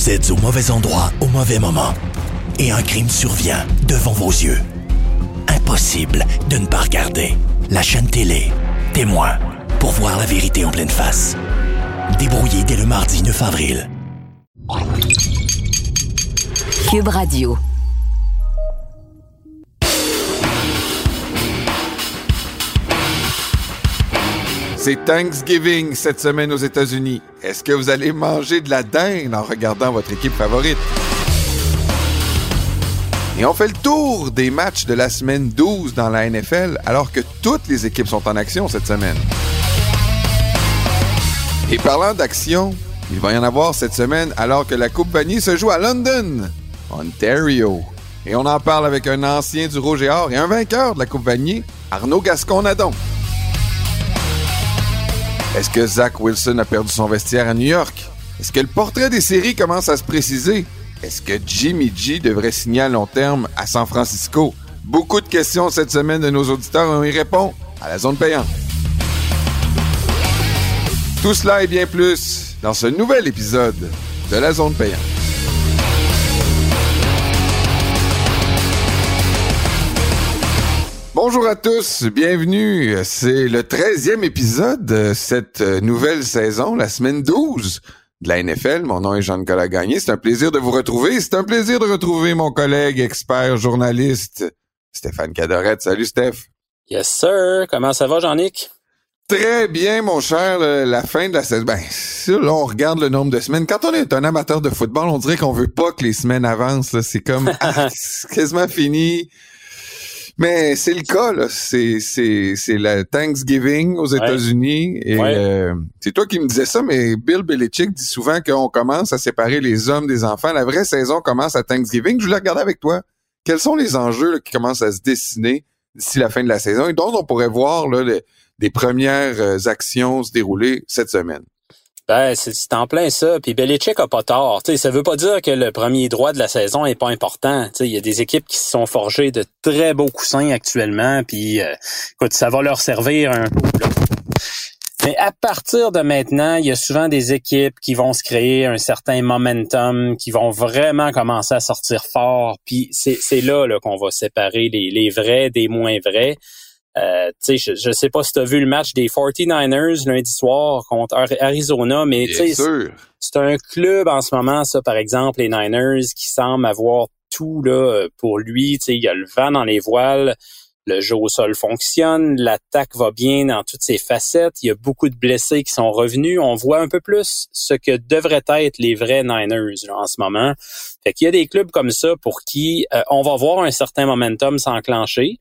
Vous êtes au mauvais endroit au mauvais moment. Et un crime survient devant vos yeux. Impossible de ne pas regarder. La chaîne télé, Témoin, pour voir la vérité en pleine face. Débrouillé dès le mardi 9 avril. Cube Radio. C'est Thanksgiving cette semaine aux États-Unis. Est-ce que vous allez manger de la dinde en regardant votre équipe favorite? Et on fait le tour des matchs de la semaine 12 dans la NFL, alors que toutes les équipes sont en action cette semaine. Et parlant d'action, il va y en avoir cette semaine alors que la Coupe Vanier se joue à London, Ontario. Et on en parle avec un ancien du Rouge et Or et un vainqueur de la Coupe Vanier, Arnaud Gascon-Nadon. Est-ce que Zach Wilson a perdu son vestiaire à New York? Est-ce que le portrait des séries commence à se préciser? Est-ce que Jimmy G devrait signer à long terme à San Francisco? Beaucoup de questions cette semaine de nos auditeurs et on y répond à la zone payante. Tout cela et bien plus dans ce nouvel épisode de la zone payante. Bonjour à tous, bienvenue. C'est le 13e épisode de cette nouvelle saison, la semaine 12 de la NFL. Mon nom est Jean-Nicolas Gagné. C'est un plaisir de vous retrouver. C'est un plaisir de retrouver mon collègue, expert, journaliste, Stéphane Cadorette. Salut, Steph. Yes, sir. Comment ça va, Jean-Nic? Très bien, mon cher. La fin de la saison. Ben, si là, on regarde le nombre de semaines. Quand on est un amateur de football, on dirait qu'on veut pas que les semaines avancent. Là. C'est comme c'est quasiment fini. Mais c'est le cas, là. C'est la Thanksgiving aux États-Unis. Et c'est toi qui me disais ça, mais Bill Belichick dit souvent qu'on commence à séparer les hommes des enfants. La vraie saison commence à Thanksgiving. Je voulais regarder avec toi. Quels sont les enjeux là, qui commencent à se dessiner d'ici la fin de la saison et dont on pourrait voir là, des premières actions se dérouler cette semaine? Ben, c'est en plein ça. Puis Belichick a pas tort. T'sais, ça veut pas dire que le premier droit de la saison est pas important. Il y a des équipes qui se sont forgées de très beaux coussins actuellement. Puis, écoute, ça va leur servir un peu. Là. Mais à partir de maintenant, il y a souvent des équipes qui vont se créer un certain momentum, qui vont vraiment commencer à sortir fort. Puis c'est là qu'on va séparer les vrais des moins vrais. Je sais pas si tu as vu le match des 49ers lundi soir contre Arizona, mais c'est un club en ce moment, ça, par exemple, les Niners, qui semble avoir tout là pour lui. Il y a le vent dans les voiles, le jeu au sol fonctionne, l'attaque va bien dans toutes ses facettes, il y a beaucoup de blessés qui sont revenus. On voit un peu plus ce que devraient être les vrais Niners là, en ce moment. Fait qu'il y a des clubs comme ça pour qui on va voir un certain momentum s'enclencher.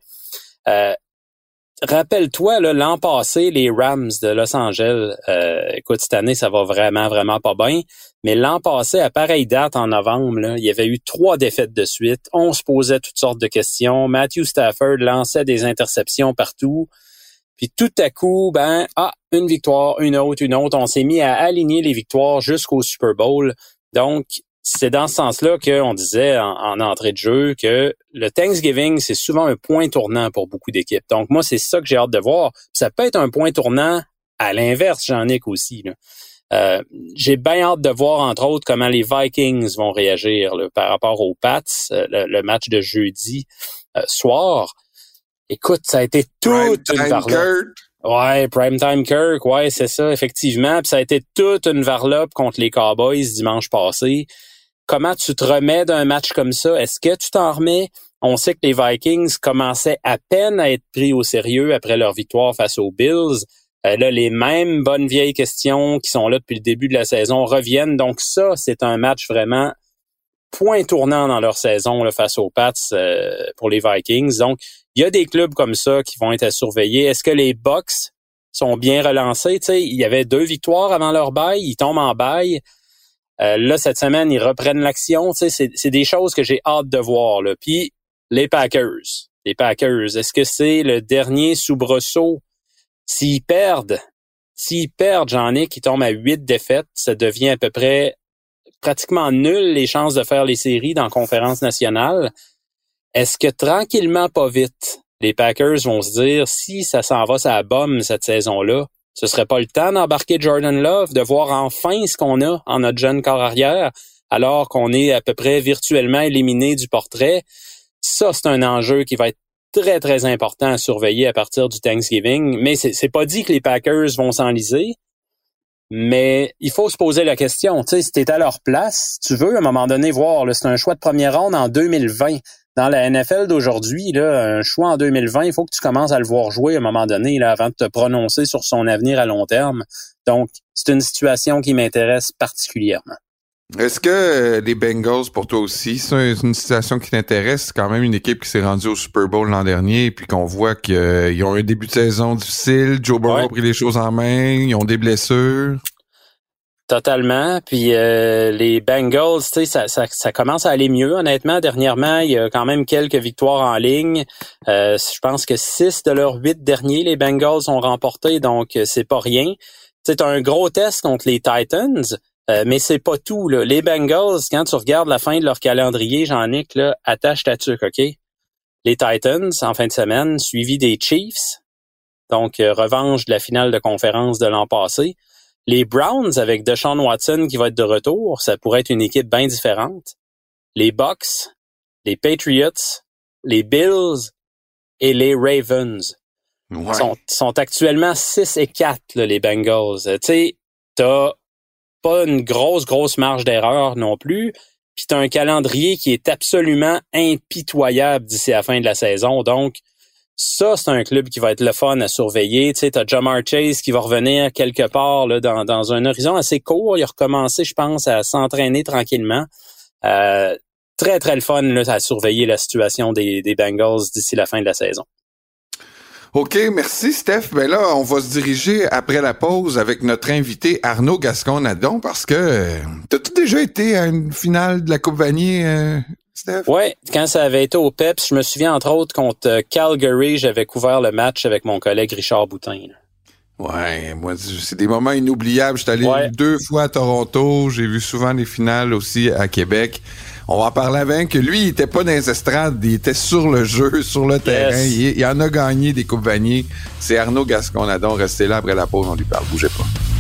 Rappelle-toi, là, l'an passé, les Rams de Los Angeles, écoute, cette année, ça va vraiment, vraiment pas bien. Mais l'an passé, à pareille date, en novembre, là, il y avait eu 3 défaites de suite. On se posait toutes sortes de questions. Matthew Stafford lançait des interceptions partout. Puis tout à coup, une victoire, une autre. On s'est mis à aligner les victoires jusqu'au Super Bowl. Donc, c'est dans ce sens-là qu'on disait en entrée de jeu que le Thanksgiving, c'est souvent un point tournant pour beaucoup d'équipes. Donc, moi, c'est ça que j'ai hâte de voir. Puis ça peut être un point tournant à l'inverse, Jean-Nic aussi. Là. J'ai bien hâte de voir, entre autres, comment les Vikings vont réagir là, par rapport aux Pats, le match de jeudi soir. Écoute, ça a été toute une varlope. Ouais, Primetime Kirk, ouais, c'est ça, effectivement. Puis ça a été toute une varlope contre les Cowboys dimanche passé. Comment tu te remets d'un match comme ça? Est-ce que tu t'en remets? On sait que les Vikings commençaient à peine à être pris au sérieux après leur victoire face aux Bills. Là, les mêmes bonnes vieilles questions qui sont là depuis le début de la saison reviennent. Donc ça, c'est un match vraiment point tournant dans leur saison là, face aux Pats pour les Vikings. Donc, il y a des clubs comme ça qui vont être à surveiller. Est-ce que les Bucks sont bien relancés? Tu sais, il y avait 2 victoires avant leur bye. Ils tombent en bye. Là, cette semaine, ils reprennent l'action. Tu sais, c'est des choses que j'ai hâte de voir. Là. Puis, les Packers, est-ce que c'est le dernier soubresaut? S'ils perdent, Jean-Nic, ils tombent à 8 défaites, ça devient à peu près pratiquement nul les chances de faire les séries dans la Conférence nationale. Est-ce que tranquillement, pas vite, les Packers vont se dire, si ça s'en va, ça bombe cette saison-là, ce serait pas le temps d'embarquer Jordan Love, de voir enfin ce qu'on a en notre jeune corps arrière, alors qu'on est à peu près virtuellement éliminé du portrait. Ça, c'est un enjeu qui va être très, très important à surveiller à partir du Thanksgiving. Mais c'est pas dit que les Packers vont s'enliser. Mais il faut se poser la question, tu sais, si t'es à leur place, tu veux à un moment donné voir, là, c'est un choix de première ronde en 2020. Dans la NFL d'aujourd'hui, là, un choix en 2020, il faut que tu commences à le voir jouer à un moment donné, là, avant de te prononcer sur son avenir à long terme. Donc, c'est une situation qui m'intéresse particulièrement. Est-ce que les Bengals, pour toi aussi, c'est une situation qui t'intéresse? C'est quand même une équipe qui s'est rendue au Super Bowl l'an dernier, puis qu'on voit qu'ils ont un début de saison difficile. Joe Burrow a pris les choses en main, ils ont des blessures. Totalement. Puis les Bengals, tu sais, ça commence à aller mieux, honnêtement. Dernièrement, il y a quand même quelques victoires en ligne. Je pense que 6 de leurs 8 derniers, les Bengals ont remporté, donc c'est pas rien. C'est un gros test contre les Titans. Mais c'est pas tout, là. Les Bengals, quand tu regardes la fin de leur calendrier, Jean-Nic, là, attache ta tuque, OK? Les Titans, en fin de semaine, suivi des Chiefs. Donc, revanche de la finale de conférence de l'an passé. Les Browns, avec Deshaun Watson qui va être de retour, ça pourrait être une équipe bien différente. Les Bucks, les Patriots, les Bills et les Ravens sont actuellement 6-4, là, les Bengals. Tu sais, t'as pas une grosse marge d'erreur non plus. Puis t'as un calendrier qui est absolument impitoyable d'ici la fin de la saison. Donc, ça, c'est un club qui va être le fun à surveiller. Tu sais, t'as Ja'Marr Chase qui va revenir quelque part là, dans un horizon assez court. Il a recommencé, je pense, à s'entraîner tranquillement. Très, très le fun là, à surveiller la situation des Bengals d'ici la fin de la saison. OK, merci Steph. Ben là, on va se diriger après la pause avec notre invité Arnaud Gascon-Nadon parce que t'as-tu déjà été à une finale de la Coupe Vanier, Steph? Ouais, quand ça avait été au PEPS, je me souviens entre autres contre Calgary, j'avais couvert le match avec mon collègue Richard Boutin. Là. Ouais, moi, c'est des moments inoubliables. Je suis allé 2 fois à Toronto, j'ai vu souvent les finales aussi à Québec. On va en parler avec que lui, il était pas dans les estrades, il était sur le jeu, sur le terrain. Il en a gagné des Coupes Vanier. C'est Arnaud Gascon-Nadon. Restez là après la pause, on lui parle. Bougez pas.